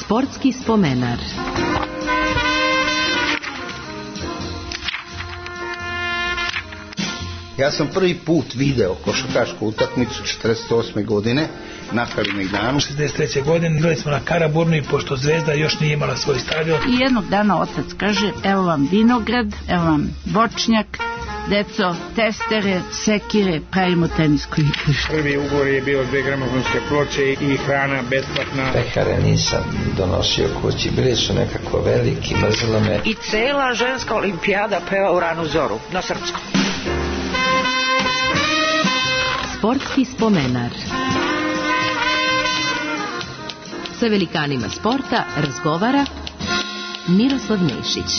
Sportski spomenar. Ja sam prvi put video košarkašku utakmicu 48. godine na Kalemegdanu. 63. godine igrali smo na Karaburnu i pošto Zvezda još nije imala svoj stadion. I jednog dana otac kaže, evo vam vinograd, evo vam voćnjak, deco, testere, sekire, pravimo tenisko igrište. Prvi ugovor je bio 2 gramofonske ploče i hrana besplatna. Pekare nisam donosio kući, bili su nekako veliki, mrzelo me. I cela ženska olimpijada peva u ranu zoru, na srpskom. Sportski spomenar. Sa velikanima sporta razgovara Miroslav Nešić.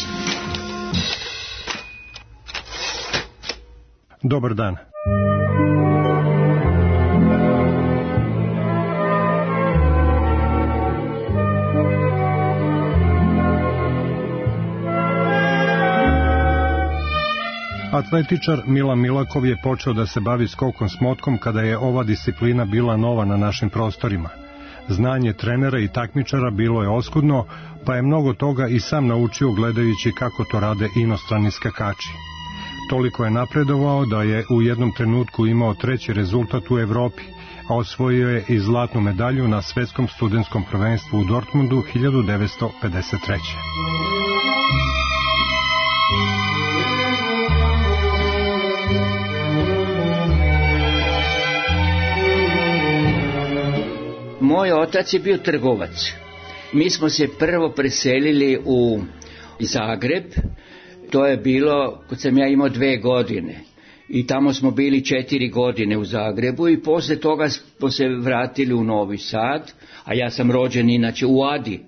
Dobar dan. Atletičar Milan Milakov je počeo da se bavi skokom s motkom kada je ova disciplina bila nova na našim prostorima. Znanje trenera i takmičara bilo je oskudno, pa je mnogo toga i sam naučio gledajući kako to rade inostrani skakači. Toliko je napredovao da je u jednom trenutku imao 3. rezultat u Evropi, a osvojio je i zlatnu medalju na svetskom studentskom prvenstvu u Dortmundu 1953. Moj otac je bio trgovac. Mi smo se prvo preselili u Zagreb. To je bilo kad sam ja imao 2 godine. I tamo smo bili 4 godine u Zagrebu i posle toga smo se vratili u Novi Sad, a ja sam rođen inače u Adi.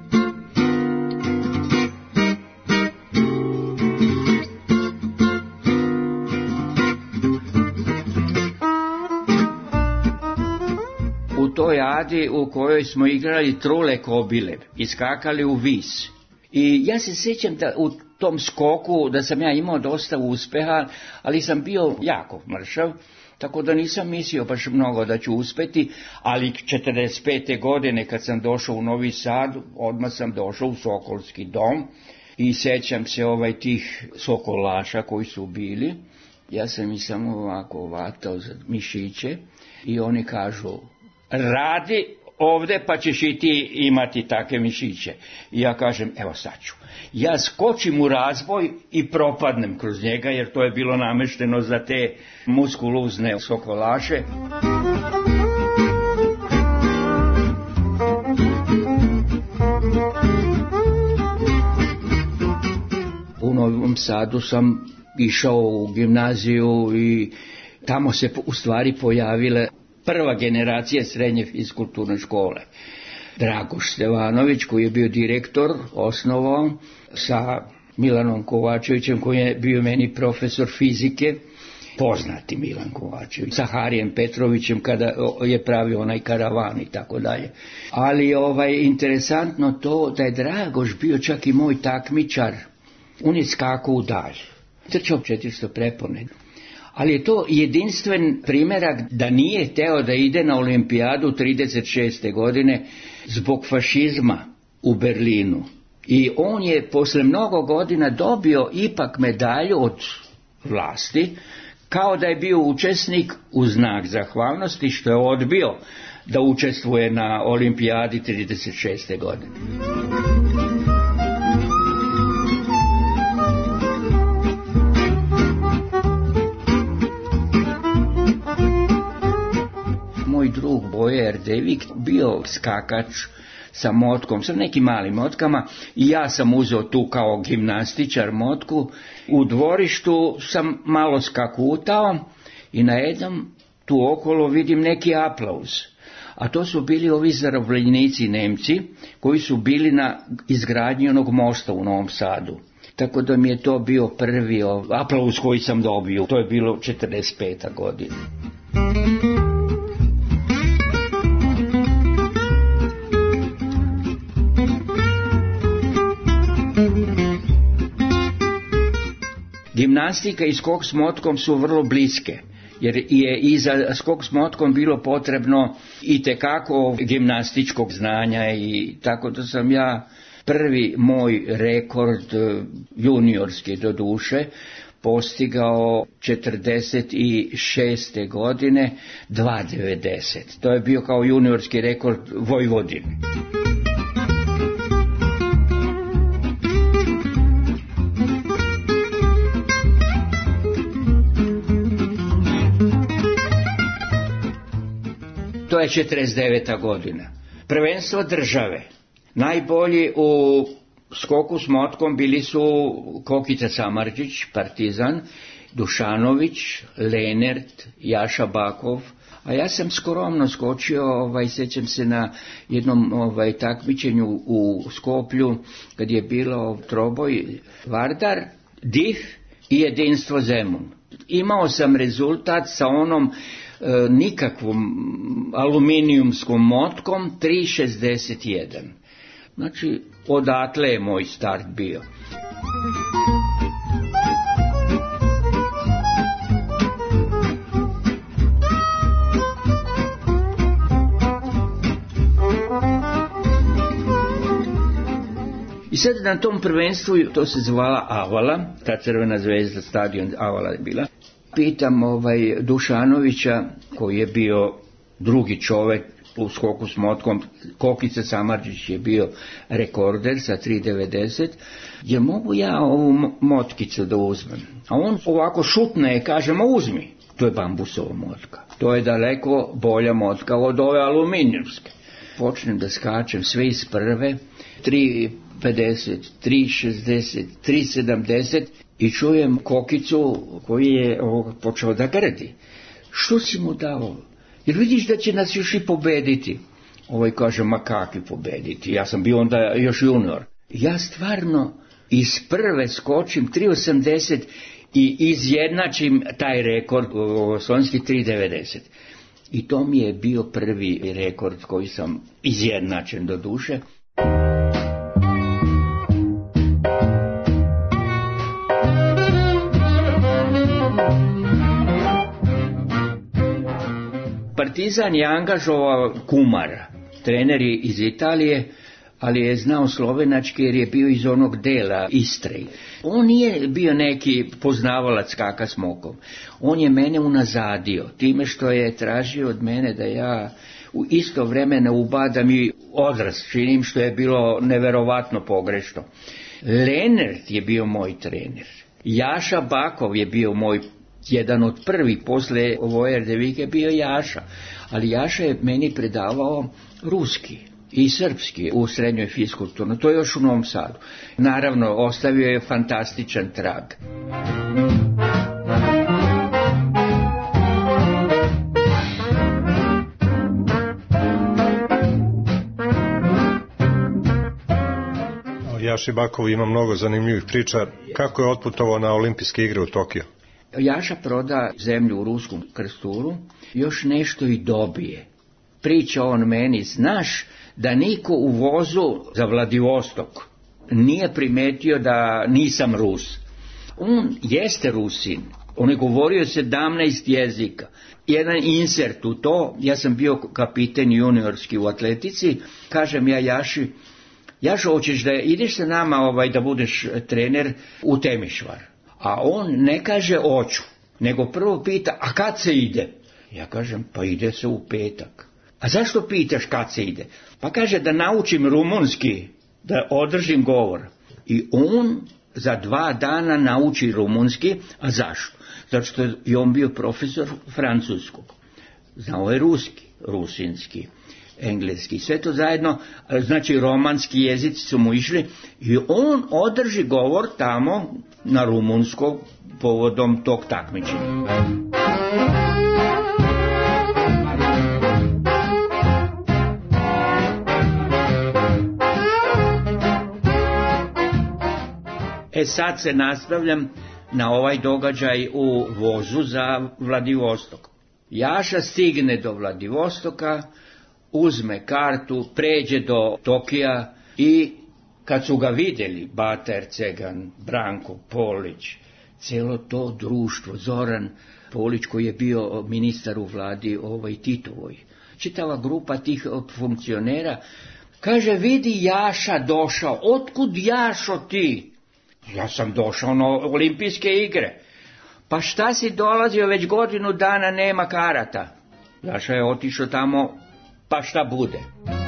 U toj Adi u kojoj smo igrali trule kobile i skakali u vis. I ja se sjećam da u tom skoku da sam ja imao dosta uspeha, ali sam bio jako mršav, tako da nisam mislio baš mnogo da ću uspeti, ali 45. godine kad sam došao u Novi Sad, odmah sam došao u Sokolski dom i sjećam se tih sokolaša koji su bili. Ja sam ih samo ovako vatao za mišiće i oni kažu, radi ovdje pa ćeš i ti imati takve mišiće. I ja kažem, evo sad ću. Ja skočim u razboj i propadnem kroz njega, jer to je bilo namešteno za te muskuluzne sokolaše. U Novom Sadu sam išao u gimnaziju i tamo se u stvari pojavile prva generacija srednje fiskulturne škole. Dragoš Stevanović, koji je bio direktor, osnovao sa Milanom Kovačevićem, koji je bio meni profesor fizike, poznati Milan Kovačević, sa Harijem Petrovićem kada je pravio onaj karavan i tako dalje. Ali interesantno to da je Dragoš bio čak i moj takmičar. On je skakao u dalj, trčao 400 prepone. Ali je to jedinstven primjerak da nije hteo da ide na olimpijadu 36. godine zbog fašizma u Berlinu. I on je posle mnogo godina dobio ipak medalju od vlasti, kao da je bio učesnik u znak zahvalnosti što je odbio da učestvuje na olimpijadi 36. godine. Moj drug Boje Erdevik bio skakač sa motkom, sa nekim malim motkama, i ja sam uzeo tu kao gimnastičar motku. U dvorištu sam malo skakutao i najednom tu okolo vidim neki aplauz. A to su bili ovi zarobljenici Nemci koji su bili na izgradnji onog mosta u Novom Sadu. Tako da mi je to bio prvi aplauz koji sam dobio. To je bilo 45. godina. Gimnastika i skok s motkom su vrlo bliske. jer je i za skok s motkom bilo potrebno i tekako gimnastičkog znanja, i tako da sam ja prvi moj rekord juniorski do duše postigao 46. godine 2.90. To je bio kao juniorski rekord Vojvodine. To je 49. godina. Prvenstvo države. Najbolji u skoku s motkom bili su Kokica Samardžić, Partizan, Dušanović, Lenert, Jaša Bakov, a ja sam skromno skočio, sjećam se na jednom takmičenju u Skoplju, kad je bilo troboj Vardar, Dif i Jedinstvo Zemun. Imao sam rezultat sa onom nikakvom aluminijumskom motkom 3.61. Znači, odatle je moj start bio. I sad na tom prvenstvu, to se zvala Avala, ta Crvena zvezda, stadion Avala je bila. Pitam Dušanovića, koji je bio drugi čovjek u skoku s motkom, Kokica Samardžić je bio rekorder sa 3.90, je mogu ja ovu motkicu da uzmem? A on ovako šutne i kaže, ma uzmi, to je bambusova motka, to je daleko bolja motka od ove aluminijumske. Počnem da skačem sve iz prve, 3.50, 3.60, 3.70 i čujem Kokicu koji je počeo da grdi. Što si mu dao? Jer vidiš da će nas još i pobediti. Kaže, ma kakvi pobediti? Ja sam bio onda još junior. Ja stvarno iz prve skočim 3.80 i izjednačim taj rekord, slovenski 3.90. I to mi je bio prvi rekord koji sam izjednačen do duše. Partizan je angažovao Kumara, trener iz Italije, ali je znao slovenački jer je bio iz onog dela Istre. On nije bio neki poznavalac skaka s mokom. On je mene unazadio time što je tražio od mene da ja u isto vremena ubadam i odraz, činim, što je bilo neverovatno pogrešno. Lenert je bio moj trener. Jaša Bakov je bio moj jedan od prvih, posle Vojerdevike je bio Jaša, ali Jaša je meni predavao ruski i srpski u srednjoj fiskulturnoj, to je još u Novom Sadu. Naravno, ostavio je fantastičan trag. Jaši Bakov ima mnogo zanimljivih priča. Kako je otputovao na olimpijske igre u Tokio? Jaša proda zemlju u Ruskom Krsturu, još nešto i dobije. Priča on meni, znaš da niko u vozu za Vladivostok nije primetio da nisam Rus. On jeste Rusin, on je govorio 17 jezika. Jedan insert u to, ja sam bio kapiten juniorski u atletici, kažem ja Jaši, Jašo, hoćeš da ideš sa nama da budeš trener u Temišvar? A on ne kaže hoću, nego prvo pita, a kad se ide? Ja kažem, pa ide se u petak. A zašto pitaš kad se ide? Pa kaže, da naučim rumunski, da održim govor. I on za 2 dana nauči rumunski, a zašto? Zato što je on bio profesor francuskog. Znao je ruski, rusinski, engleski, sve to zajedno, znači romanski jezici su mu išli i on održi govor tamo na rumunskom povodom tog takmičenja. Sad se nastavljam na ovaj događaj u vozu za Vladivostok. Jaša stigne do Vladivostoka, uzme kartu, pređe do Tokija i kad su ga vidjeli Bata Ercegan, Branko Polić, Cijelo to društvo, Zoran Polić koji je bio ministar u vladi Titovoj, čitava grupa tih funkcionera, kaže, vidi Jaša došao, otkud Jašo ti? Ja sam došao na olimpijske igre. Pa šta si dolazio, već godinu dana nema karata. Jaša je otišao tamo, pa šta bude.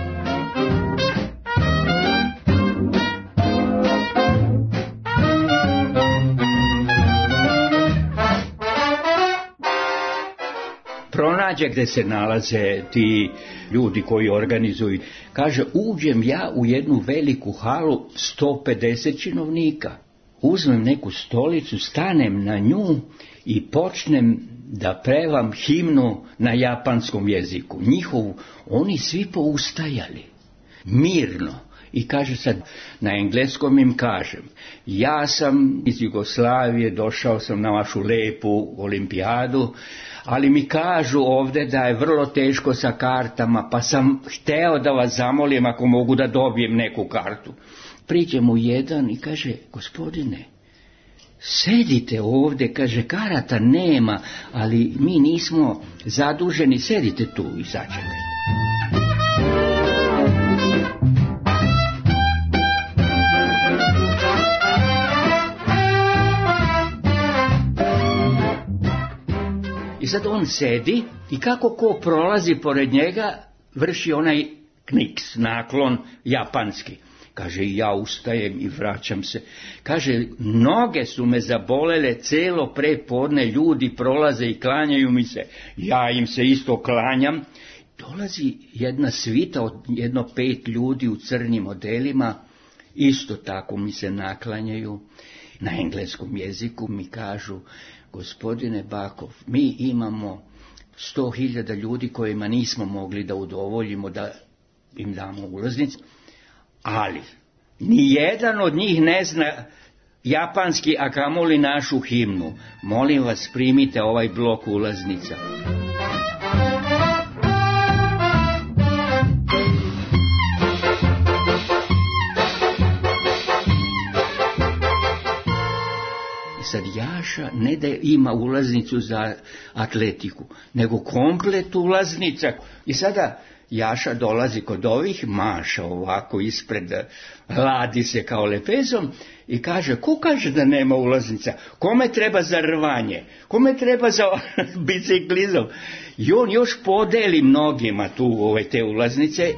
Pronađe gde se nalaze ti ljudi koji organizuju. Kaže, uđem ja u jednu veliku halu, 150 činovnika. Uzmem neku stolicu, stanem na nju i počnem da pevam himnu na japanskom jeziku. Njihovu, oni svi poustajali, mirno. I kaže sad, na engleskom im kažem, ja sam iz Jugoslavije, došao sam na vašu lepu olimpijadu, ali mi kažu ovdje da je vrlo teško sa kartama, pa sam hteo da vas zamolim ako mogu da dobijem neku kartu. Priđem u jedan i kaže, gospodine, sedite ovdje, kaže, karata nema, ali mi nismo zaduženi, sedite tu i sačekajte. I sad on sedi i kako ko prolazi pored njega, vrši onaj kniks, naklon japanski. Kaže, ja ustajem i vraćam se. Kaže, noge su me zabolele, celo prepodne ljudi prolaze i klanjaju mi se. Ja im se isto klanjam. Dolazi jedna svita od 5 ljudi u crnim odelima, isto tako mi se naklanjaju. Na engleskom jeziku mi kažu, gospodine Bakov, mi imamo 100.000 ljudi kojima nismo mogli da udovoljimo, da im damo ulaznicu, ali nijedan od njih ne zna japanski, a kamoli našu himnu. Molim vas, primite ovaj blok ulaznica. Sad Jaša ne da ima ulaznicu za atletiku, nego komplet ulaznica. I sada Jaša dolazi kod ovih, maša ovako ispred, hladi se kao lepezom i kaže, ko kaže da nema ulaznica? Kome treba za rvanje? Kome treba za biciklizam? I on još podeli mnogima tu te ulaznice.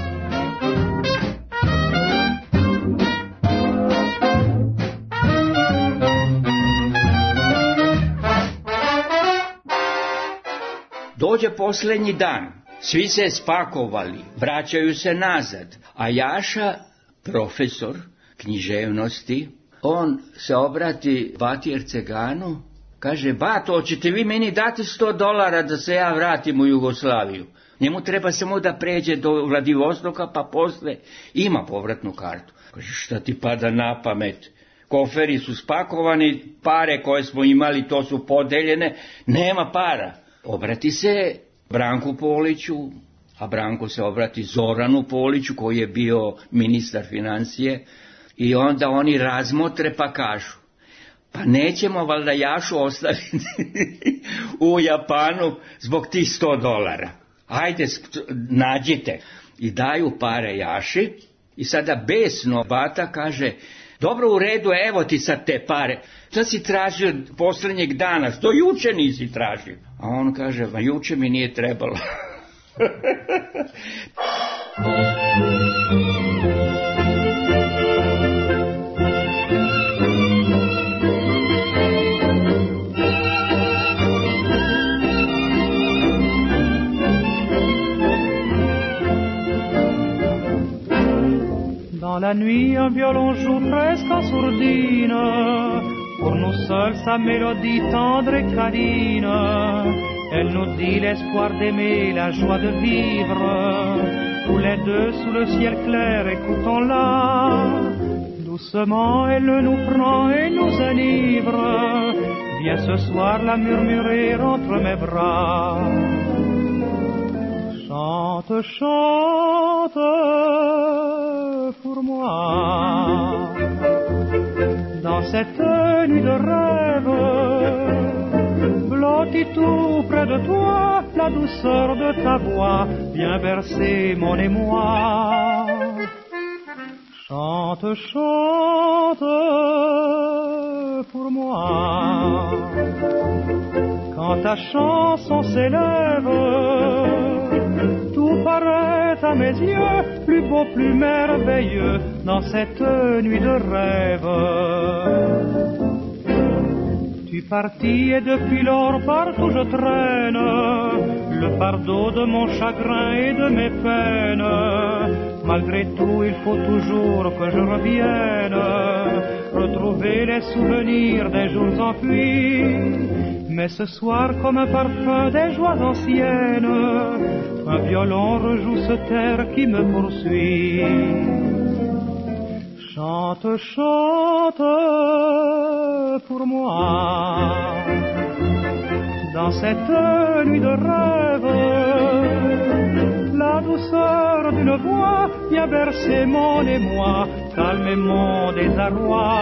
Dođe posljednji dan, svi se spakovali, vraćaju se nazad, a Jaša, profesor književnosti, on se obrati Batir Ceganu, kaže, Bato, hoćete vi meni dati $100 da se ja vratim u Jugoslaviju? Njemu treba samo da pređe do Vladivostoka, pa posle ima povratnu kartu. Kaže, šta ti pada na pamet? Koferi su spakovani, pare koje smo imali, to su podeljene, nema para. Obrati se Branku Poliću, a Branko se obrati Zoranu Poliću koji je bio ministar financije, i onda oni razmotre pa kažu, pa nećemo valjda Jašu ostaviti u Japanu zbog tih $100. Ajde, nađite. I daju pare Jaši i sada besno Bata kaže, dobro, u redu, evo ti sad te pare. Šta si tražio posljednjeg dana? Što juče nisi tražio? A on kaže, ma juče mi nije trebalo. Dans la nuit, un violon joue presque en sourdine, pour nous seuls sa mélodie tendre et câline. Elle nous dit l'espoir d'aimer, la joie de vivre, tous les deux sous le ciel clair, écoutons-la. Doucement, elle nous prend et nous enivre, viens ce soir la murmurer entre mes bras. Chante, chante pour moi, dans cette nuit de rêve. Blotti tout près de toi, la douceur de ta voix vient bercer mon émoi. Chante, chante pour moi. Quand ta chanson s'élève, tout paraît à mes yeux plus beau, plus merveilleux dans cette nuit de rêve. Tu partis et depuis lors partout je traîne le fardeau de mon chagrin et de mes peines. Malgré tout, il faut toujours que je revienne retrouver les souvenirs des jours enfuis. Mais ce soir, comme un parfum des joies anciennes, un violon rejoue ce terre qui me poursuit. Chante, chante pour moi. Dans cette nuit de rêve, la douceur d'une voix vient bercer mon émoi, calmer mon désarroi.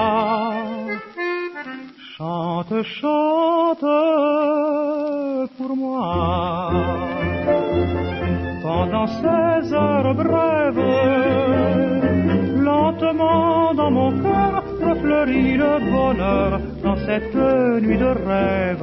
Chante, chante pour moi. Pendant ces heures brèves, lentement dans mon cœur refleurit le bonheur dans cette nuit de rêve.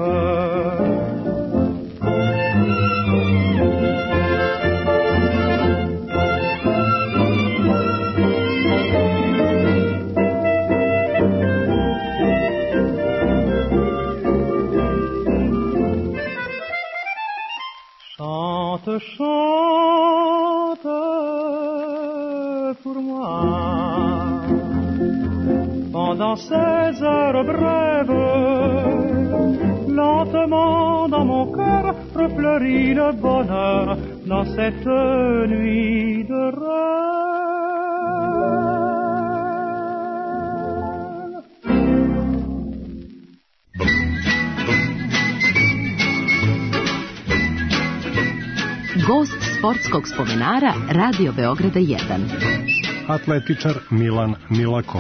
Chante, chante pour moi. Pendant ces heures brèves, lentement dans mon cœur refleurit le bonheur dans cette nuit de rêve. Gost sportskog spomenara Radio Beograda 1. Atletičar Milan Milakov.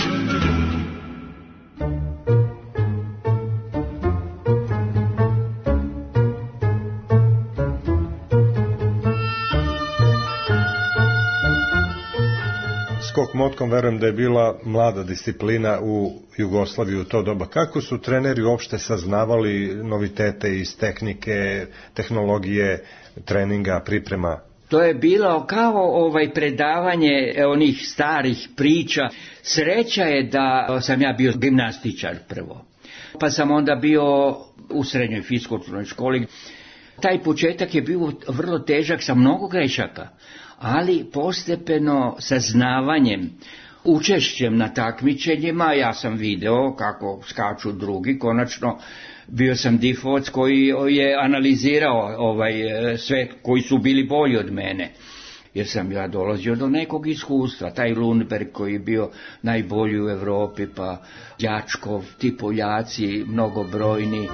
Skok motkom verujem da je bila mlada disciplina u Jugoslaviji u to doba. Kako su treneri uopšte saznavali novitete iz tehnike, tehnologije, treninga, priprema? To je bilo kao predavanje onih starih priča. Sreća je da sam ja bio gimnastičar prvo. Pa sam onda bio u srednjoj fiskulturnoj školi. Taj početak je bio vrlo težak sa mnogo grešaka, ali postepeno saznavanjem, učešćem na takmičenjima, ja sam video kako skaču drugi, konačno bio sam difovac koji je analizirao sve koji su bili bolji od mene, jer sam ja dolazio do nekog iskustva. Taj Lundberg koji je bio najbolji u Europi, pa Đačkov, ti Poljaci, mnogobrojni.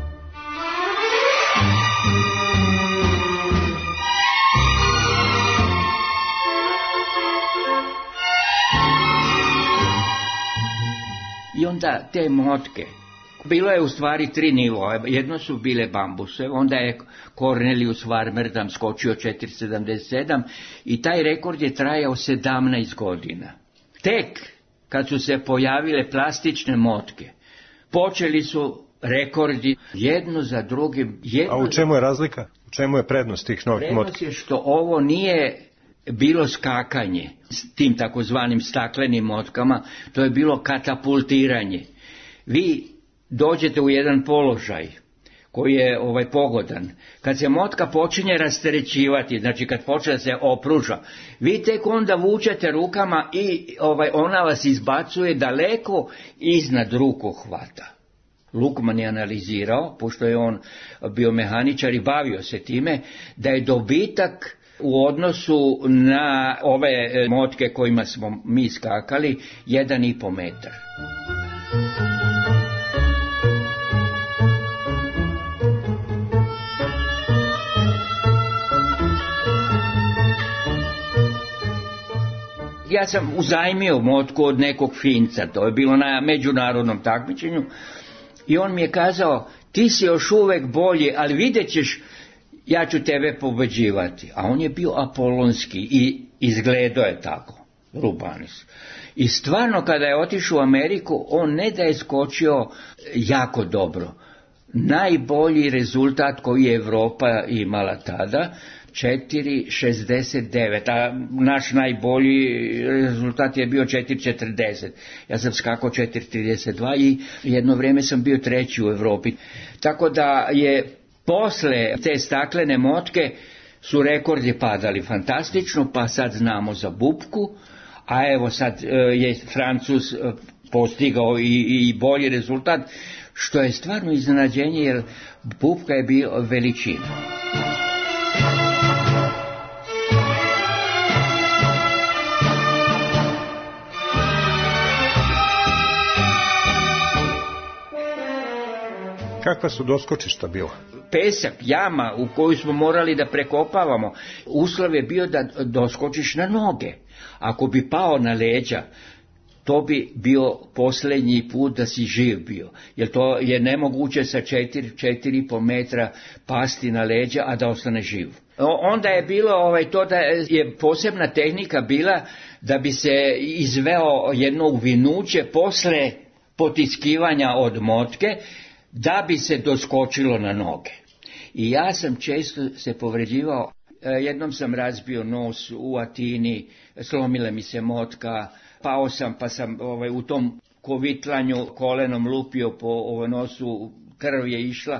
I onda te motke, bilo je u stvari 3 nivoa, jedno su bile bambuse, onda je Cornelius Warmerdam skočio 4,77 i taj rekord je trajao 17 godina. Tek kad su se pojavile plastične motke, počeli su rekordi jedno za drugim. A u čemu je razlika? U čemu je prednost tih novih motki? Prednost je što ovo nije bilo skakanje s tim takozvanim staklenim motkama, to je bilo katapultiranje. Vi dođete u jedan položaj koji je pogodan. Kad se motka počinje rasterećivati, znači kad počne da se opruža, vi tek onda vučete rukama i ona vas izbacuje daleko iznad rukohvata. Lukman je analizirao, pošto je on bio mehaničar i bavio se time, da je dobitak u odnosu na ove motke kojima smo mi skakali 1,5 metar. Ja sam uzajmio motku od nekog Finca, to je bilo na međunarodnom takmičenju, i on mi je kazao, ti si još uvek bolji, ali vidjet ćeš, ja ću tebe pobeđivati. A on je bio apolonski i izgledao je tako, Rubanis. I stvarno, kada je otišao u Ameriku, on ne da je skočio jako dobro. Najbolji rezultat koji je Evropa imala tada, 4,69, a naš najbolji rezultat je bio 4,40. Ja sam skakao 4,32 i jedno vrijeme sam bio treći u Evropi. Tako da je posle te staklene motke su rekordi padali fantastično, pa sad znamo za bupku, a evo sad je Francuz postigao i bolji rezultat, što je stvarno iznenađenje, jer bupka je bio veličina. Kakva su doskočišta bila? Pesak, jama u koju smo morali da prekopavamo. Uslov je bio da doskočiš na noge. Ako bi pao na leđa, to bi bio posljednji put da si živ bio. Jer to je nemoguće sa 4,5 metra pasti na leđa, a da ostane živ. Onda je bilo to da je posebna tehnika bila da bi se izveo jedno uvinuće posle potiskivanja od motke, da bi se doskočilo na noge. I ja sam često se povređivao. Jednom sam razbio nos u Atini, slomila mi se motka, pao sam pa sam u tom kovitlanju kolenom lupio po nosu, krv je išla.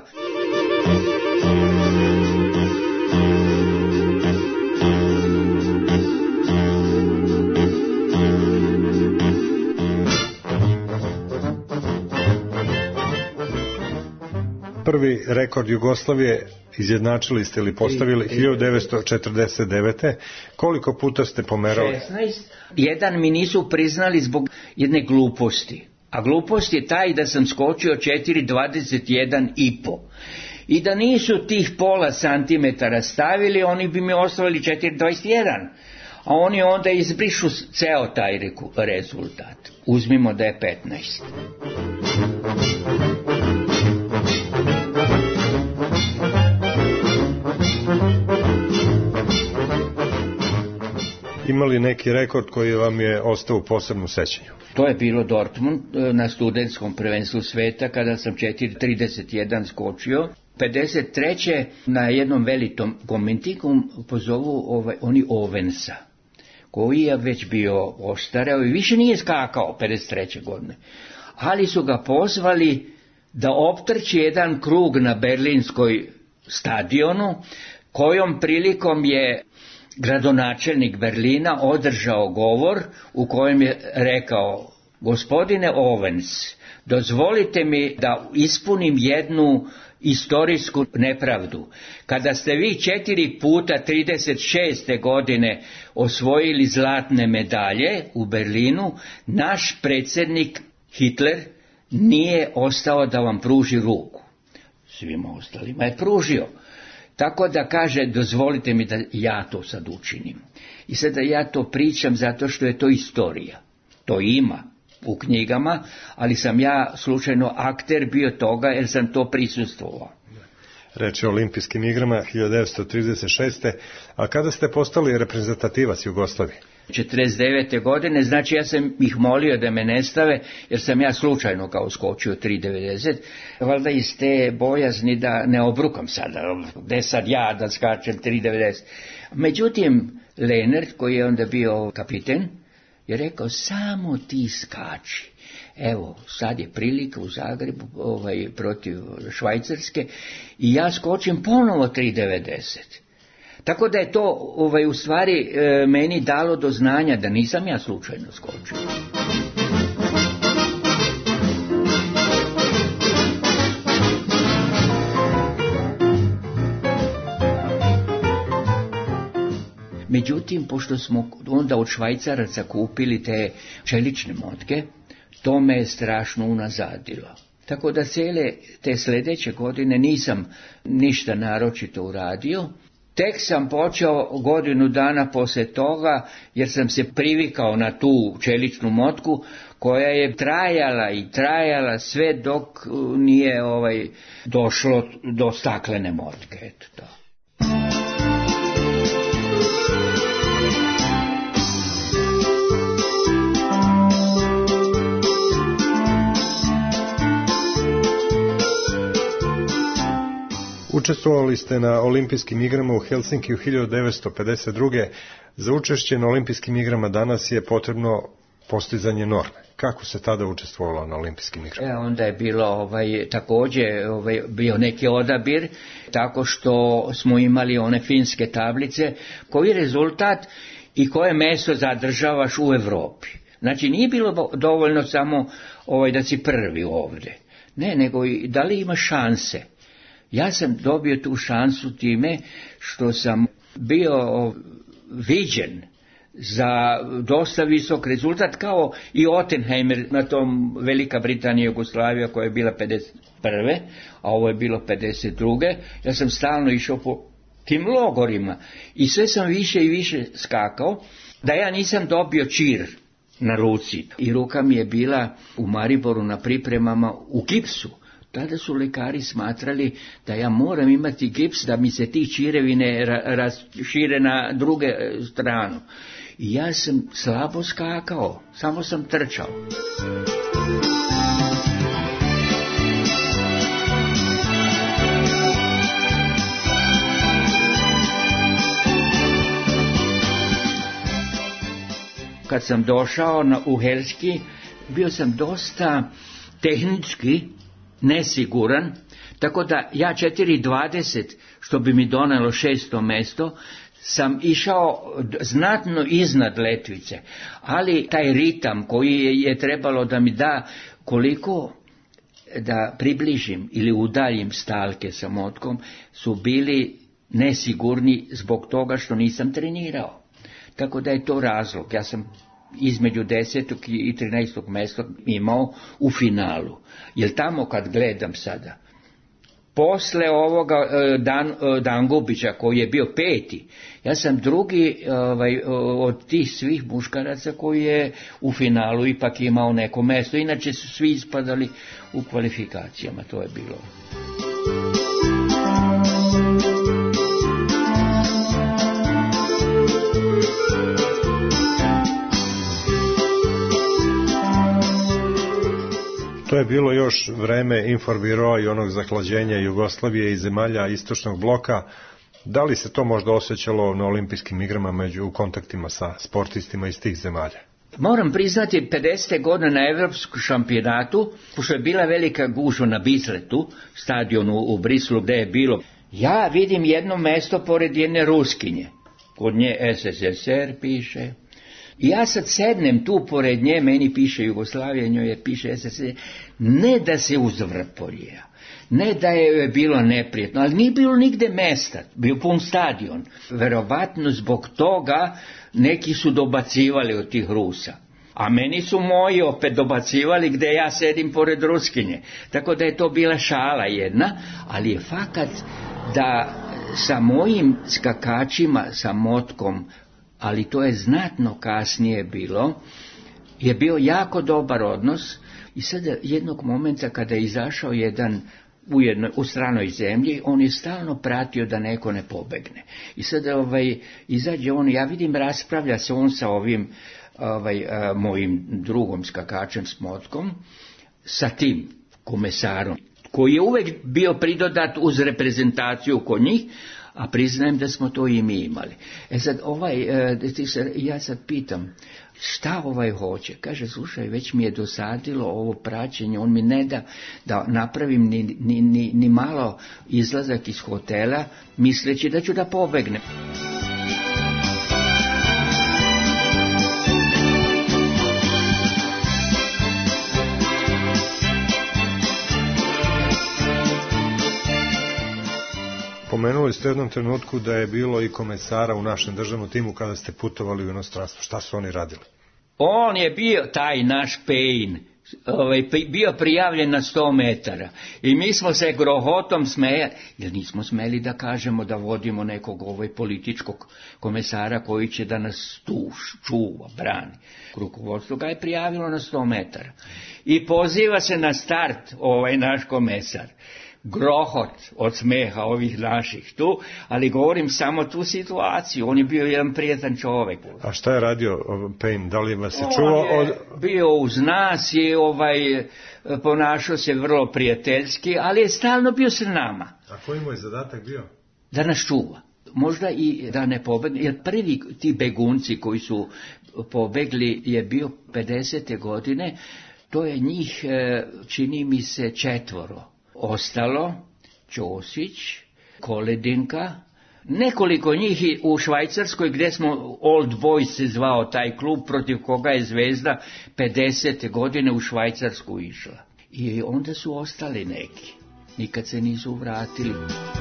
Prvi rekord Jugoslavije izjednačili ste ili postavili 1949. Koliko puta ste pomerali? 16. Jedan mi nisu priznali zbog jedne gluposti. A glupost je taj da sam skočio 4,21,5. I da nisu tih pola santimetara stavili, oni bi mi ostavili 4,21. A oni onda izbrišu ceo taj rezultat. Uzmimo da je 15. Imali neki rekord koji vam je ostao u posebnom sećanju? To je bilo Dortmund na studentskom prvenstvu sveta kada sam 4,31 skočio. 53. na jednom velikom komentikom pozovu oni Ovensa, koji je već bio ostareo i više nije skakao 53. godine. Ali su ga pozvali da optrči jedan krug na berlinskoj stadionu, kojom prilikom je gradonačelnik Berlina održao govor u kojem je rekao: gospodine Ovens, dozvolite mi da ispunim jednu istorijsku nepravdu. Kada ste vi 4 puta 36. godine osvojili zlatne medalje u Berlinu, naš predsjednik Hitler nije ostao da vam pruži ruku. Svima ostalima je pružio. Tako da kaže, dozvolite mi da ja to sad učinim. I sada ja to pričam zato što je to istorija. To ima u knjigama, ali sam ja slučajno akter bio toga jer sam to prisustvovao. Reč je o olimpijskim igrama 1936. A kada ste postali reprezentativac Jugoslavije? 49. godine, znači ja sam ih molio da me ne stave, jer sam ja slučajno kao skočio 3,90, valjda iz te bojazni da ne obrukam sada, gde sad ja da skačem 3,90. Međutim, Lenert, koji je onda bio kapiten, je rekao, samo ti skači. Evo, sad je prilika u Zagrebu protiv Švajcarske i ja skočim ponovo 3,90. Tako da je to u stvari meni dalo do znanja da nisam ja slučajno skočio. Međutim, pošto smo onda od Švajcaraca kupili te čelične motke, to me je strašno unazadilo. Tako da cijele te sljedeće godine nisam ništa naročito uradio. Tek sam počeo godinu dana poslije toga, jer sam se privikao na tu čeličnu motku, koja je trajala sve dok nije došlo do staklene motke. Eto to. Učestvovali ste na olimpijskim igrama u Helsinkiju 1952. Za učešće na olimpijskim igrama danas je potrebno postizanje norme. Kako se tada učestvovalo na olimpijskim igrama? Onda je bilo također bio neki odabir, tako što smo imali one finske tablice, koji rezultat i koje mjesto zadržavaš u Europi. Znači nije bilo dovoljno samo da si prvi ovdje. Ne, nego i da li imaš šanse. Ja sam dobio tu šansu time što sam bio viđen za dosta visok rezultat, kao i Ottenheimer na tom Velika Britanija i Jugoslavija koja je bila 51. a ovo je bilo 52. Ja sam stalno išao po tim logorima i sve sam više i više skakao, da ja nisam dobio čir na ruci. I ruka mi je bila u Mariboru na pripremama u gipsu. Tada su lekari smatrali da ja moram imati gips da mi se ti čirevi ne rašire na druge stranu. I ja sam slabo skakao, samo sam trčao. Kad sam došao u Helsinki, bio sam dosta tehnički nesiguran, tako da ja 4.20, što bi mi donelo 600 mjesto, sam išao znatno iznad letvice, ali taj ritam koji je trebalo da mi da koliko da približim ili udaljim stalke sa motkom, su bili nesigurni zbog toga što nisam trenirao. Tako da je to razlog. Ja sam između 10. i 13. mjesta imao u finalu. Jer tamo kad gledam sada, posle ovoga Dangubića koji je bio 5. ja sam drugi od tih svih muškaraca koji je u finalu ipak imao neko mjesto. Inače su svi ispadali u kvalifikacijama, to je bilo. To je bilo još vreme inforbiroa i onog zahlađenja Jugoslavije i zemalja istočnog bloka. Da li se to možda osjećalo na olimpijskim igrama u kontaktima sa sportistima iz tih zemalja? Moram priznati, 50. godina na evropskom šampionatu, pošto je bila velika gužva na Bizletu, stadionu u Brislu gdje je bilo, ja vidim jedno mjesto pored jedne Ruskinje. Kod nje SSSR piše. I ja sad sednem tu pored nje, meni piše Jugoslavija, njoj je piše SSSR, ne da se uzvrporija, ne da je bilo neprijetno, ali nije bilo nigde mesta, bio pun stadion. Verovatno zbog toga neki su dobacivali od tih Rusa, a meni su moji opet dobacivali gdje ja sedim pored Ruskinje. Tako da je to bila šala jedna, ali je fakat da sa mojim skakačima, sa motkom, ali to je znatno kasnije bilo, je bio jako dobar odnos. I sada jednog momenta kada je izašao jedan u stranoj zemlji, on je stalno pratio da neko ne pobegne. I sada izađe on, ja vidim, raspravlja se on sa ovim mojim drugom skakačem s motkom, sa tim komesarom, koji je uvijek bio pridodat uz reprezentaciju kod njih, a priznajem da smo to i mi imali. Sad ja sad pitam, šta hoće? Kaže, slušaj, već mi je dosadilo ovo praćenje, on mi ne da napravim ni malo izlazak iz hotela, misleći da ću da pobegnem. Pomenuli ste u jednom trenutku da je bilo i komesara u našem državnom timu kada ste putovali u inostranstvo. Šta su oni radili? On je bio taj naš Pejin, bio prijavljen na 100 metara. I mi smo se grohotom smejali, jer nismo smeli da kažemo da vodimo nekog političkog komesara koji će da nas čuva, brani. Rukovodstvo ga je prijavilo na 100 metara. I poziva se na start naš komesar. Grohot od smeha ovih naših tu, ali govorim samo tu situaciju. On je bio jedan prijetan čovjek. A šta je radio Payne? Da li vas se čuo? On je bio uz nas i ponašao se vrlo prijateljski, ali je stalno bio s nama. A koji mu je zadatak bio? Da nas čuva. Možda i da ne pobegli, jer prvi ti begunci koji su pobegli je bio 50. godine, to je njih, čini mi se, 4. Ostalo, Ćosić, Koledinka, nekoliko njih u Švajcarskoj gdje smo Old Boys se zvao taj klub protiv koga je Zvezda 50. godine u Švajcarsku išla. I onda su ostali neki, nikad se nisu vratili.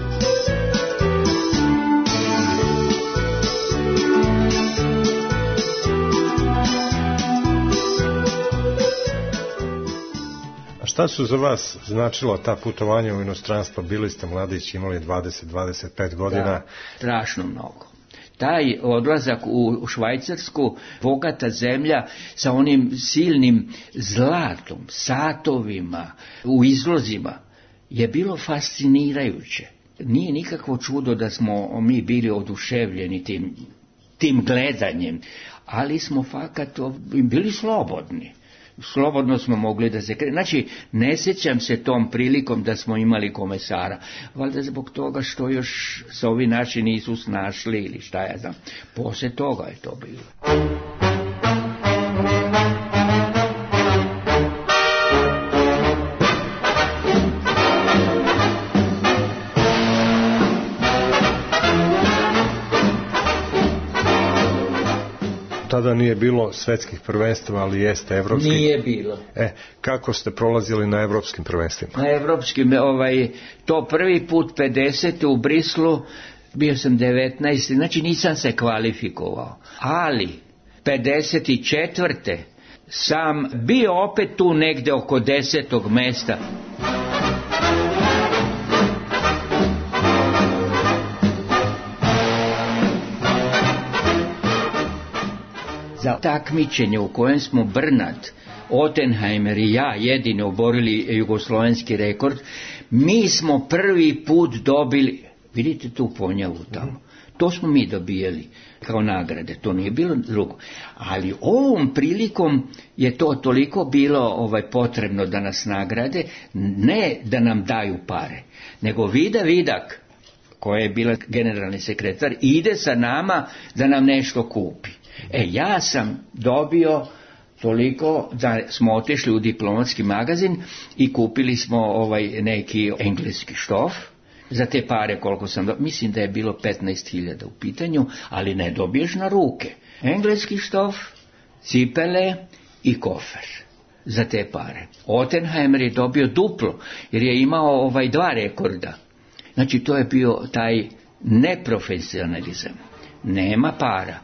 Šta su za vas značila ta putovanja u inostranstvo? Bili ste mladić, imali 20-25 godina. Da, strašno mnogo. Taj odlazak u Švajcarsku, bogata zemlja sa onim silnim zlatom, satovima, u izlozima, je bilo fascinirajuće. Nije nikakvo čudo da smo mi bili oduševljeni tim gledanjem, ali smo fakat bili slobodni. Slobodno smo mogli da se znači, ne sjećam se tom prilikom da smo imali komesara. Valjda zbog toga što još se ovi naši nisu snašli ili šta ja znam. Poslije toga je to bilo. Tada nije bilo svetskih prvenstava, ali jeste evropskih. Nije bilo. Kako ste prolazili na evropskim prvenstvima? Na evropskim, to prvi put 50. u Brislu, bio sam 19. Znači nisam se kvalifikovao. Ali 54. sam bio opet tu negde oko 10. mesta. Za takmičenje u kojem smo Brnat, Ottenheimer i ja jedini oborili jugoslovenski rekord, mi smo prvi put dobili, vidite tu ponjavu tamo, to smo mi dobijali kao nagrade, to nije bilo drugo. Ali ovom prilikom je to toliko bilo potrebno da nas nagrade, ne da nam daju pare, nego Vida Vidak, koja je bila generalni sekretar, ide sa nama da nam nešto kupi. Ja sam dobio toliko da smo otišli u diplomatski magazin i kupili smo neki engleski štof. Za te pare koliko sam dobio, mislim da je bilo 15.000 u pitanju, ali ne dobiješ na ruke. Engleski štof, cipele i kofer za te pare. Ottenheimer je dobio duplo jer je imao 2 rekorda. Znači to je bio taj neprofesionalizam. Nema para.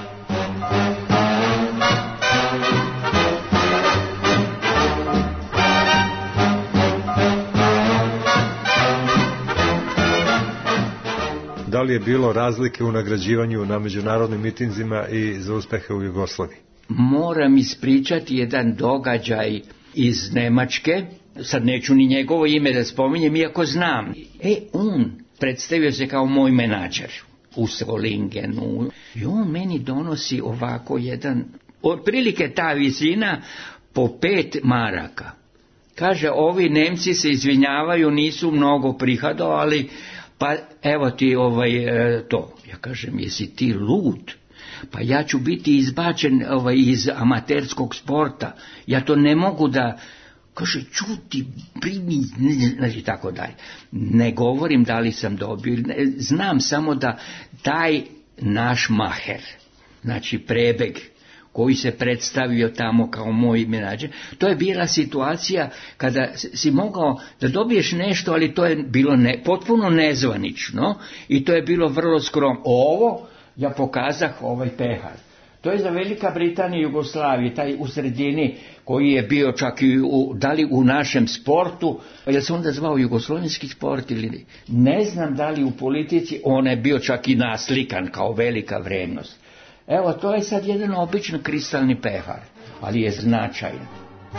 Da li je bilo razlike u nagrađivanju na međunarodnim mitinzima i za uspehe u Jugoslaviji? Moram ispričati jedan događaj iz Nemačke, sad neću ni njegovo ime da spominjem, iako znam. On predstavio se kao moj menadžer u Solingenu i on meni donosi ovako jedan, otprilike ta visina po 5 maraka. Kaže, ovi Nemci se izvinjavaju, nisu mnogo prihodovali, pa evo ti to. Ja kažem, jesi ti lud? Pa ja ću biti izbačen iz amaterskog sporta. Ja to ne mogu da... Kaže, čuti, primi, znači tako dalje. Ne govorim da li sam dobio, znam samo da taj naš maher, znači Prebeg, koji se predstavio tamo kao moj menadžer, to je bila situacija kada si mogao da dobiješ nešto, ali to je bilo potpuno nezvanično i to je bilo vrlo skromno. Ovo, ja pokazah pehar. To je za Velika Britanija i Jugoslavija, taj u sredini koji je bio čak i da li u našem sportu, je se onda zvao jugoslovenski sport ili ne znam da li u politici, on je bio čak i naslikan kao velika vrednost. Evo, to je sad jedan običan kristalni pehar, ali je značajan.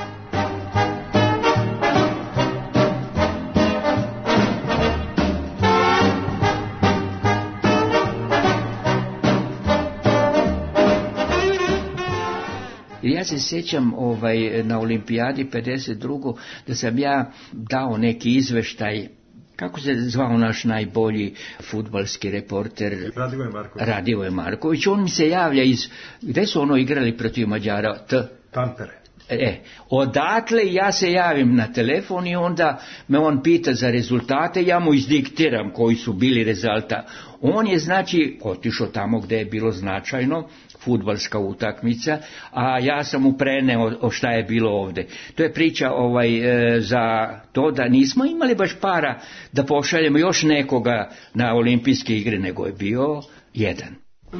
Ja se sjećam na olimpijadi 52. da sam ja dao neki izveštaj, kako se zvao naš najbolji fudbalski reporter? Radivoje Marković. On mi se javlja gde su ono igrali protiv Mađara? Tampere. Odatle ja se javim na telefon i onda me on pita za rezultate, ja mu izdiktiram koji su bili rezultati. On je znači otišao tamo gde je bilo značajno, fudbalska utakmica, a ja sam mu preneo šta je bilo ovde. To je priča za to da nismo imali baš para da pošaljemo još nekoga na olimpijske igre, nego je bio jedan.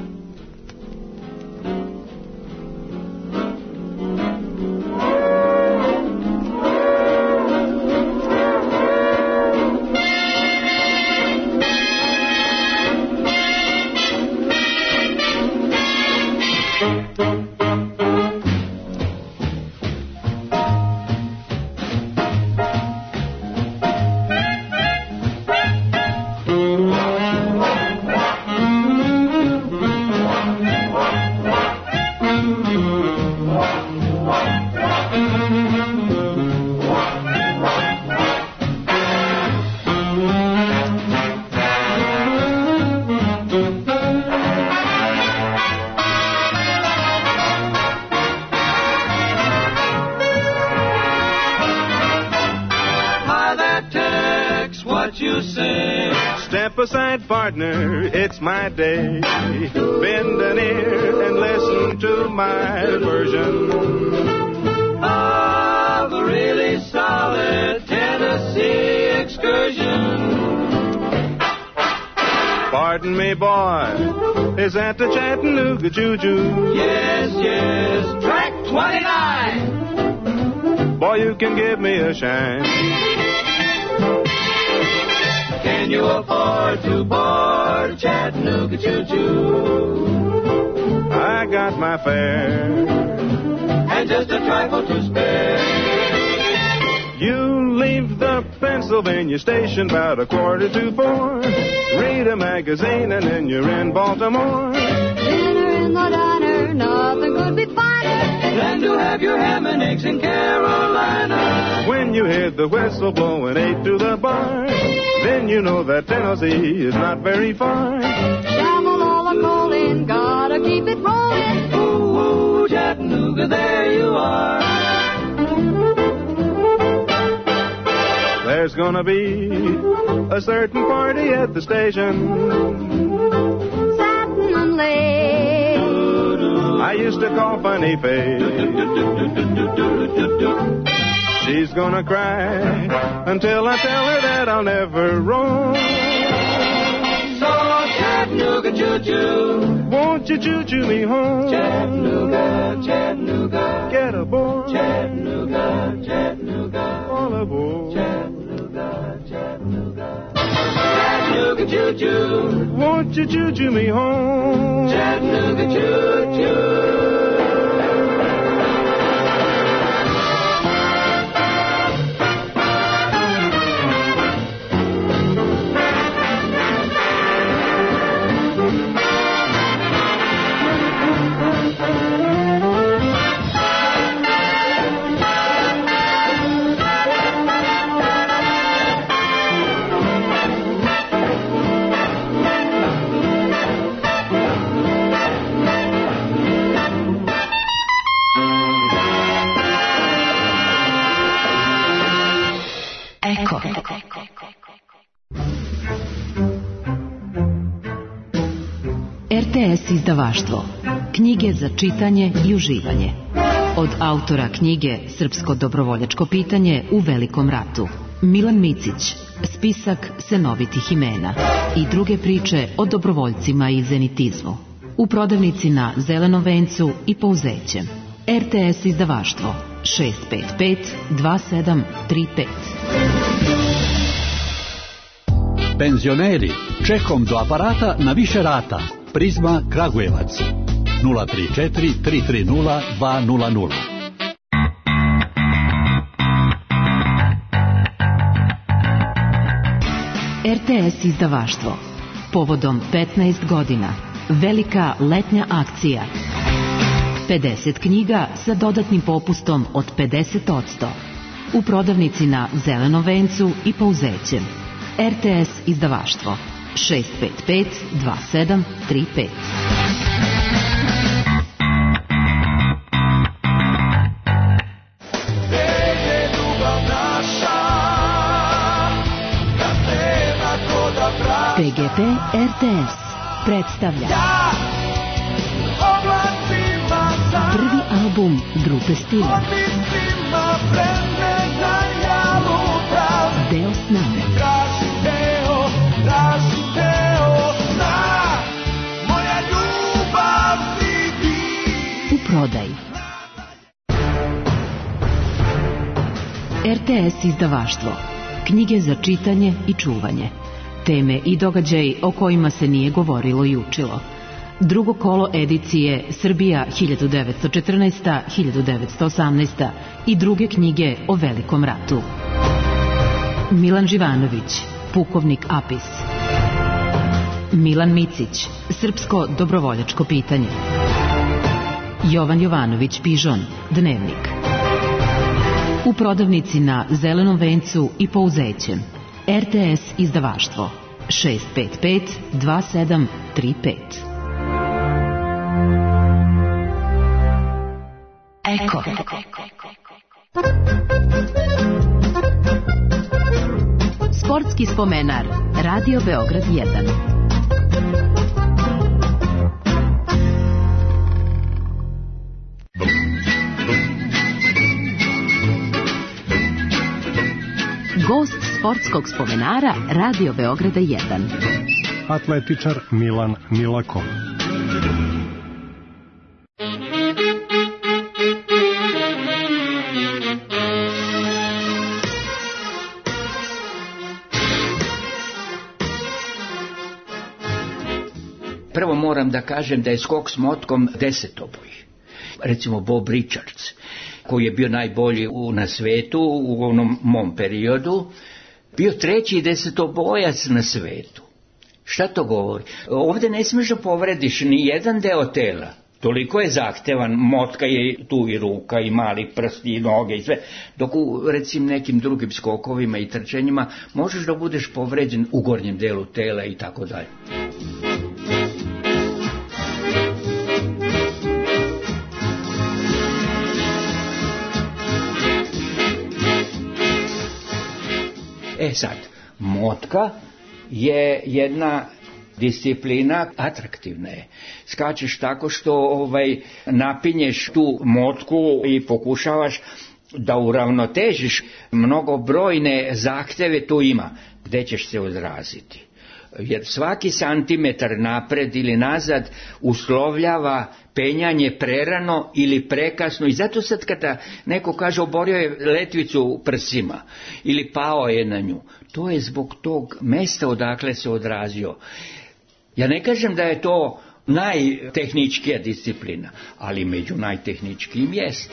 Partner, it's my day. Bend an ear and listen to my version of a really solid Tennessee excursion. Pardon me, boy, is that the Chattanooga Choo-Choo? Yes, yes, track 29. Boy, you can give me a shine. Can you afford to board Chattanooga Choo-Choo? I got my fare and just a trifle to spare. You leave the Pennsylvania station about 3:45. Read a magazine and then you're in Baltimore. Dinner in the diner, nothing could be finer than to have your ham and eggs in Carolina. When you hear the whistle blowing 8 to the bar, then you know that Tennessee is not very far. Shovel all the coal in, gotta keep it rolling. Ooh, ooh, Chattanooga, there you are. There's gonna be a certain party at the station. Satin and lace. I used to call Funny Face. She's gonna cry until I tell her that I'll never roam. So Chattanooga choo-choo, won't you choo-choo me home? Chattanooga, Chattanooga, get aboard. Chattanooga, Chattanooga, all aboard. Chattanooga, Chattanooga, Chattanooga choo-choo, won't you choo-choo me home? Chattanooga choo-choo. RTS izdavaštvo. Knjige za čitanje i uživanje. Od autora knjige Srpsko dobrovoljačko pitanje u Velikom ratu. Milan Micić, spisak senovitih imena i druge priče o dobrovoljcima i zenitizmu. u prodavnici na Zelenom vencu i Pouzećem. RTS izdavaštvo 655 2735. Penzioneri, čekom do aparata na više rata. Prizma Kragujevac 034 330 200. RTS izdavaštvo. Povodom 15 godina. Velika letnja akcija. 50 knjiga sa dodatnim popustom od 50%. U prodavnici na Zelenom vencu i Pouzećem. RTS izdavaštvo 655 2735. PGP RTS predstavlja prvi album grupe Stila. Deo s nama. U prodaji. RTS izdavaštvo. Knjige za čitanje i čuvanje. Teme i događaji o kojima se nije govorilo i učilo. Drugo kolo edicije Srbija 1914-1918 i druge knjige o Velikom ratu. Milan Živanović, pukovnik Apis. Milan Micić, srpsko dobrovoljačko pitanje. Jovan Jovanović Pižon, dnevnik. U prodavnici na Zelenom vencu i Pouzećem. RTS izdavaštvo 655 2735. Eko. Sportski spomenar. Radio Beograd 1. Gost sportskog spomenara Radio Beograda 1. Atletičar Milan Milakov. Prvo moram da kažem da je skok s motkom desetoboj. Recimo Bob Richards, koji je bio najbolji na svetu u onom mom periodu, bio treći desetobojac na svetu. Šta to govori? Ovdje ne smiješ da povrediš ni jedan deo tela. Toliko je zahtevan, motka je tu i ruka i mali prsti i noge i sve. Dok u recimo nekim drugim skokovima i trčanjima možeš da budeš povređen u gornjem delu tela i tako dalje. Sad, motka je jedna disciplina, atraktivna je. Skačeš tako što napinješ tu motku i pokušavaš da uravnotežiš. Mnogobrojne zahteve tu ima. Gde ćeš se odraziti? Jer svaki santimetar napred ili nazad uslovljava penjanje prerano ili prekasno. I zato sad kada neko kaže oborio je letvicu u prsima ili pao je na nju, to je zbog tog mesta odakle se odrazio. Ja ne kažem da je to najtehničkija disciplina, ali među najtehničkijim jeste.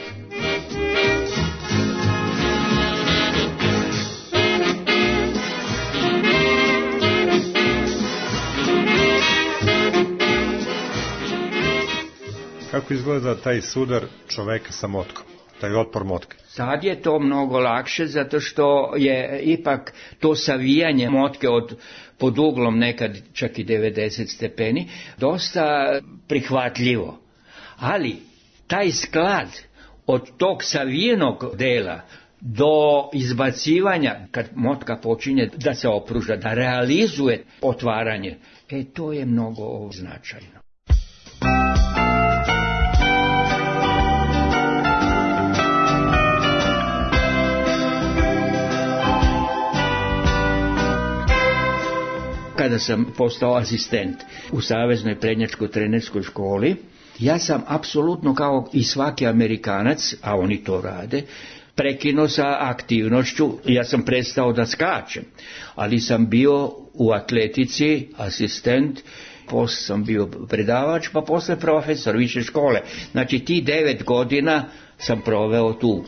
Kako izgleda taj sudar čoveka sa motkom, taj otpor motke? Sad je to mnogo lakše zato što je ipak to savijanje motke pod uglom nekad čak i 90 stepeni dosta prihvatljivo. Ali taj sklad od tog savijenog dela do izbacivanja, kad motka počinje da se opruža, da realizuje otvaranje, to je mnogo značajno. Kad kada sam postao asistent u Saveznoj prednjačkoj trenerskoj školi, ja sam apsolutno kao i svaki Amerikanac, a oni to rade, prekinuo sa aktivnošću. Ja sam prestao da skačem, ali sam bio u atletici asistent, posle sam bio predavač, pa posle profesor više škole. Znači ti 9 godina sam proveo tu.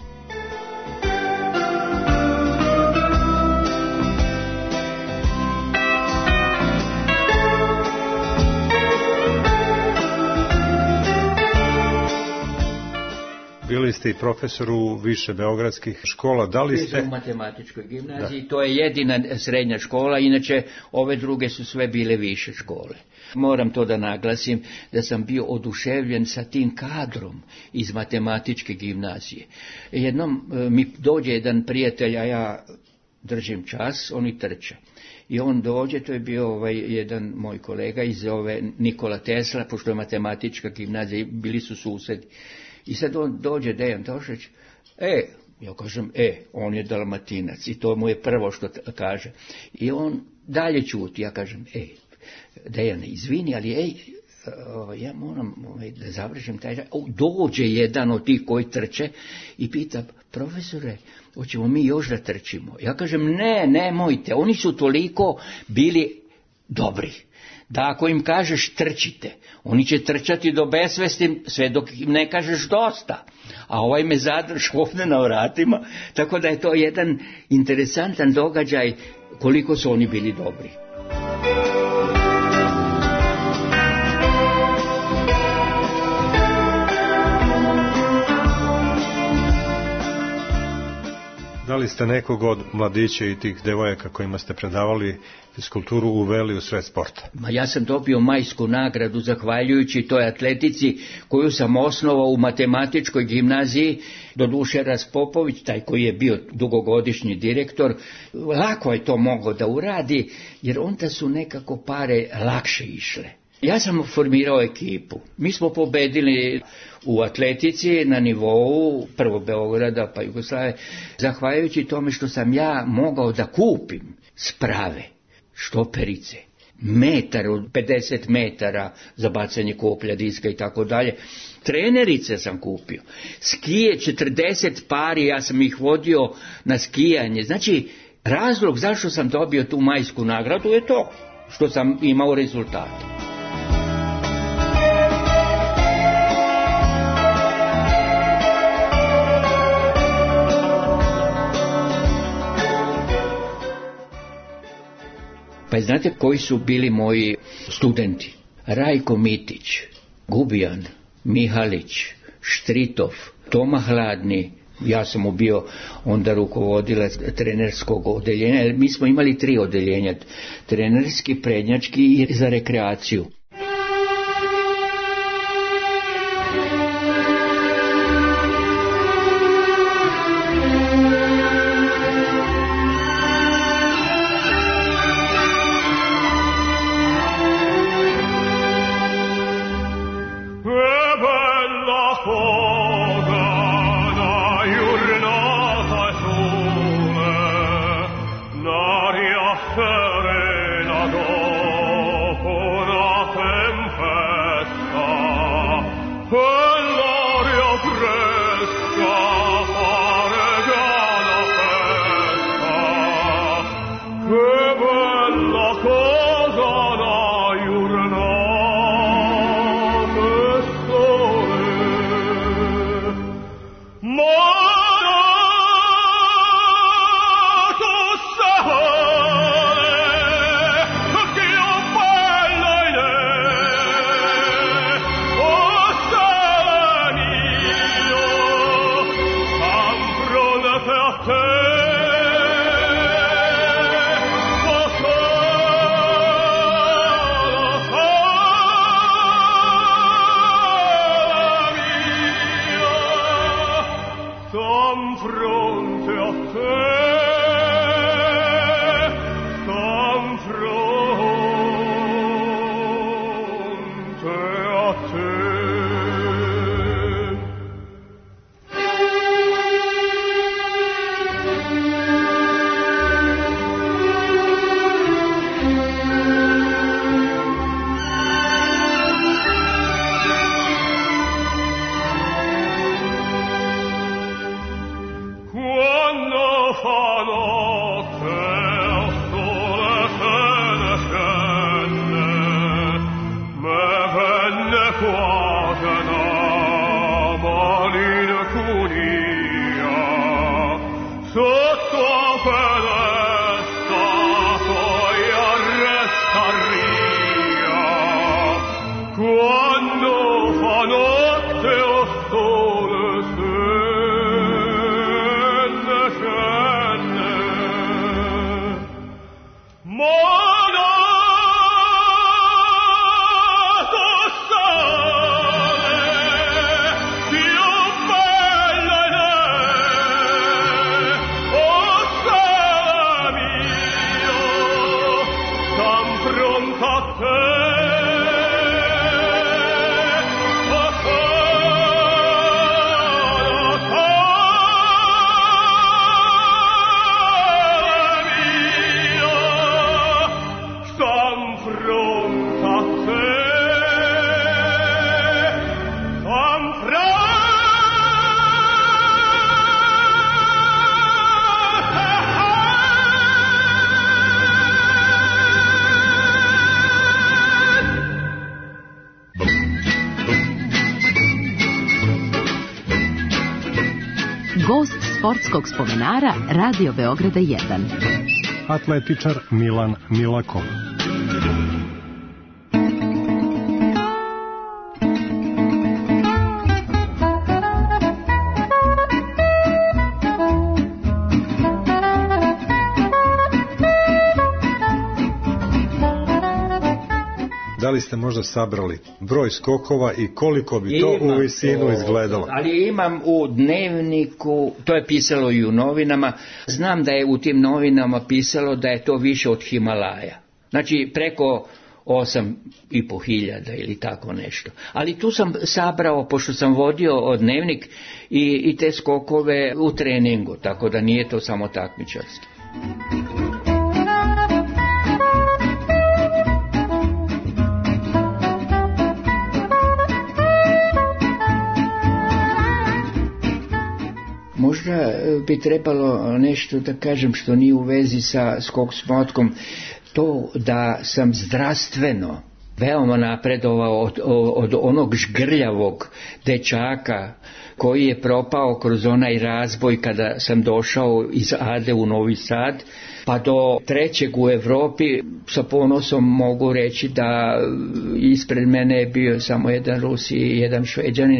Bili ste i profesor u više beogradskih škola. Da li ste... U matematičkoj gimnaziji, da. To je jedina srednja škola, inače ove druge su sve bile više škole. Moram to da naglasim da sam bio oduševljen sa tim kadrom iz matematičke gimnazije. Jednom mi dođe jedan prijatelj, a ja držim čas, oni trče. I on dođe, to je bio jedan moj kolega iz Nikola Tesla, pošto je matematička gimnazija, bili su susedi. I sad on dođe, Dejan Tošić, ja kažem, on je Dalmatinac i to mu je prvo što kaže. I on dalje ćuti, ja kažem, Dejane, izvini, ali ja moram da završim taj... Dođe jedan od tih koji trče i pita, profesore, hoćemo mi još da trčimo? Ja kažem, nemojte, oni su toliko bili dobri, da ako im kažeš trčite, oni će trčati do besvesti sve dok im ne kažeš dosta, a ovaj me zadrž ovdje na vratima, tako da je to jedan interesantan događaj koliko su oni bili dobri. Da li ste nekog od mladića i tih devojaka kojima ste predavali fiskulturu uveli u svet sporta? Ja sam dobio majsku nagradu zahvaljujući toj atletici koju sam osnovao u matematičkoj gimnaziji. Doduše Raspopović, taj koji je bio dugogodišnji direktor, lako je to mogao da uradi, jer onda su nekako pare lakše išle. Ja sam formirao ekipu. Mi smo pobedili u atletici na nivou prvo Beograda pa Jugoslavije, zahvaljujući tome što sam ja mogao da kupim sprave, štoperice, metar od 50 metara za bacanje koplja, diska i tako dalje. Trenerice sam kupio. Skije 40 pari, ja sam ih vodio na skijanje. Znači, razlog zašto sam dobio tu majsku nagradu je to što sam imao rezultate. Pa znate koji su bili moji studenti? Rajko Mitić, Gubijan, Mihalić, Štritov, Toma Hladni. Ja sam bio onda rukovodilac trenerskog odeljenja. Mi smo imali 3 odeljenja, trenerski, prednjački i za rekreaciju. Gost sportskog spomenara Radio Beograda 1. Atletičar Milan Milakov. Da li ste možda sabrali broj skokova i koliko bi to u visinu izgledalo? Ali imam u dnevniku, to je pisalo i u novinama, znam da je u tim novinama pisalo da je to više od Himalaja. Znači preko 8.500 ili tako nešto. Ali tu sam sabrao, pošto sam vodio dnevnik i te skokove u treningu, tako da nije to samo takmičarski. Možda bi trebalo nešto da kažem što nije u vezi sa skok s motkom, to da sam zdravstveno veoma napredovao od onog žgrljavog dečaka koji je propao kroz onaj razboj kada sam došao iz Ade u Novi Sad, pa do trećeg u Evropi. Sa ponosom mogu reći da ispred mene je bio samo jedan Rus i jedan Šveđanin.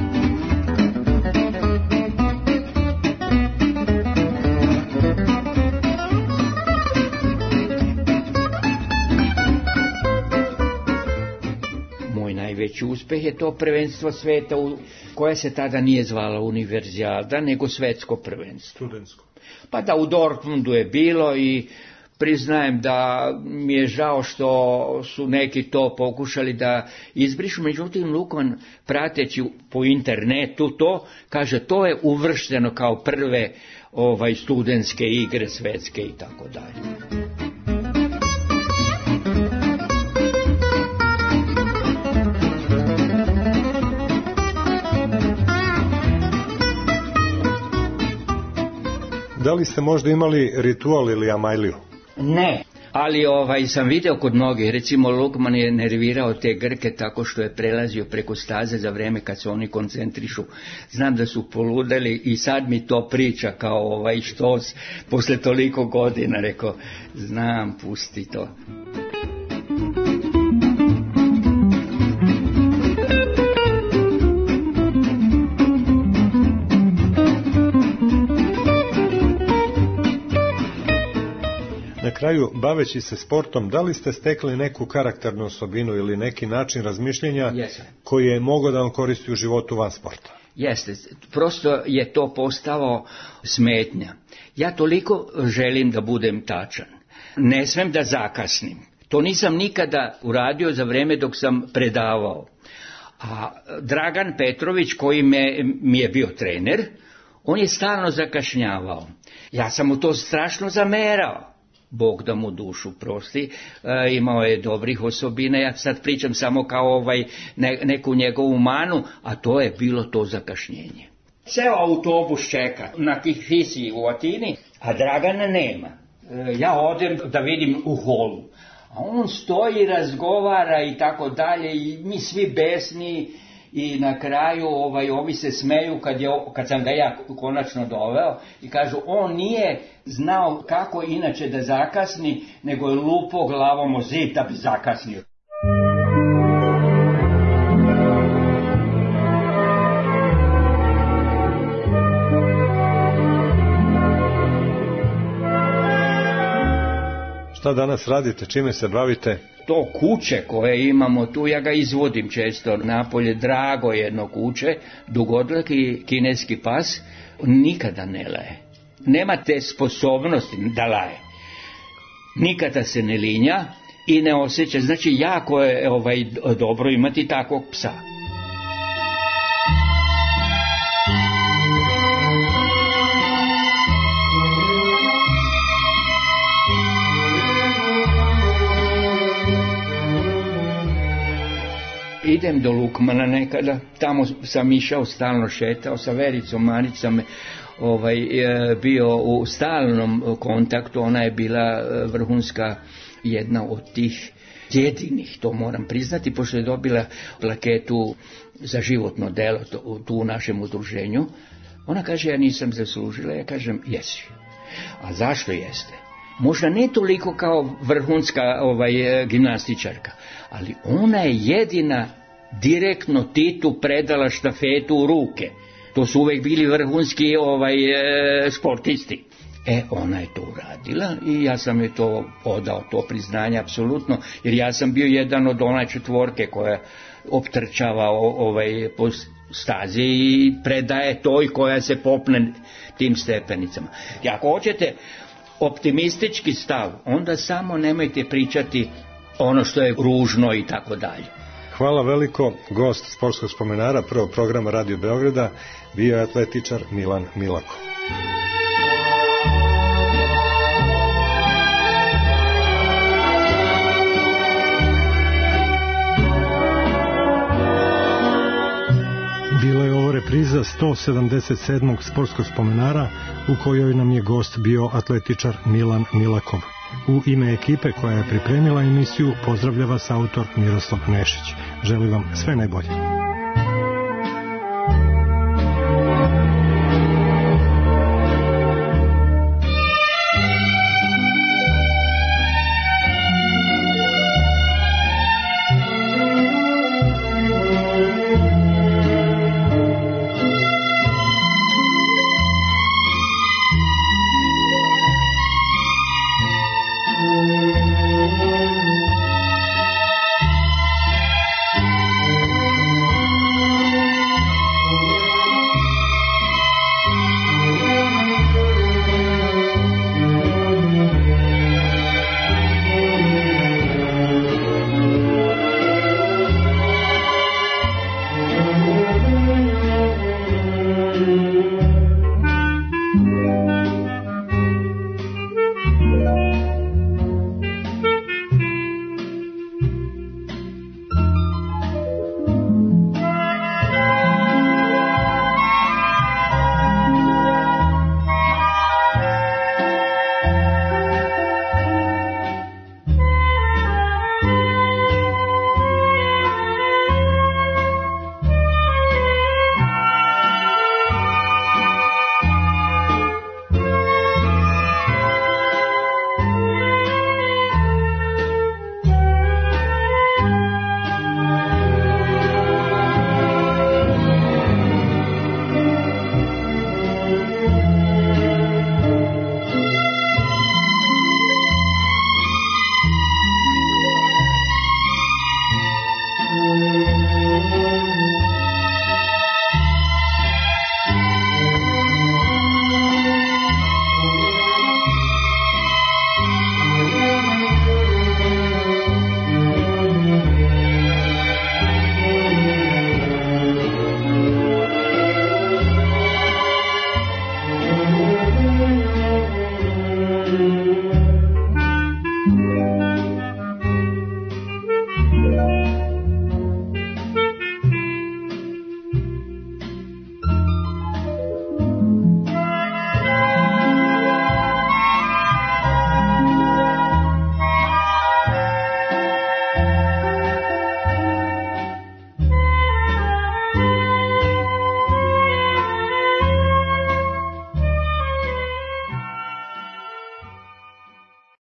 Najveći uspeh je to prvenstvo sveta koje se tada nije zvala univerzijada, nego svetsko prvenstvo. Studentsko. Pa da, u Dortmundu je bilo i priznajem da mi je žao što su neki to pokušali da izbrišu, međutim Lukman prateći po internetu to, kaže to je uvršteno kao prve studentske igre svetske i tako dalje. Da li ste možda imali ritual ili amajliju? Ne, ali sam video kod mnogih, recimo Lukman je nervirao te Grke tako što je prelazio preko staze za vreme kad se oni koncentrišu. Znam da su poludeli i sad mi to priča kao štos posle toliko godina, rekao, znam, pusti to. Na kraju, baveći se sportom, da li ste stekli neku karakternu osobinu ili neki način razmišljenja koji je mogao da vam koristi u životu van sporta? Jeste, prosto je to postalo smetnja. Ja toliko želim da budem tačan. Ne smem da zakasnim. To nisam nikada uradio za vreme dok sam predavao. A Dragan Petrović, koji mi je bio trener, on je stalno zakašnjavao. Ja sam mu to strašno zamerao. Bog da mu dušu prosti, imao je dobrih osobina, ja sad pričam samo kao neku njegovu manu, a to je bilo to zakašnjenje. Ceo autobus čeka na Fisi u Atini, a Dragana nema. Ja odem da vidim u holu, a on stoji, razgovara i tako dalje i mi svi besni. I na kraju ovi se smeju kad sam ga ja konačno doveo i kažu on nije znao kako inače da zakasni, nego je lupo glavom o zid da bi zakasnio. Šta danas radite, čime se bavite? To kuće koje imamo tu, ja ga izvodim često napolje, drago jedno kuće, dugodlaki kineski pas, nikada ne laje. Nema te sposobnosti da laje. Nikada se ne linja i ne osjeća, znači jako je dobro imati takvog psa. Idem do Lukmana nekada, tamo sam išao, stalno šetao, sa Vericom Marić sam bio u stalnom kontaktu, ona je bila vrhunska, jedna od tih jedinih, to moram priznati, pošto je dobila plaketu za životno delo tu u našem udruženju. Ona kaže, ja nisam zaslužila, ja kažem, jesi. A zašto jeste? Možda ne toliko kao vrhunska gimnastičarka, ali ona je jedina direktno Titu predala štafetu u ruke. To su uvek bili vrhunski sportisti. Ona je to uradila i ja sam joj to odao, to priznanje apsolutno, jer ja sam bio jedan od one 4 koja optrčava po stazi i predaje toj koja se popne tim stepenicama. I ako hoćete optimistički stav, onda samo nemojte pričati ono što je ružno i tako dalje. Hvala veliko. Gost sportskog spomenara prvog programa Radio Beograda bio je atletičar Milan Milakov. Bila je ovo repriza 177. sportskog spomenara u kojoj nam je gost bio atletičar Milan Milakov. U ime ekipe koja je pripremila emisiju pozdravlja vas autor Miroslav Nešić. Želim vam sve najbolje.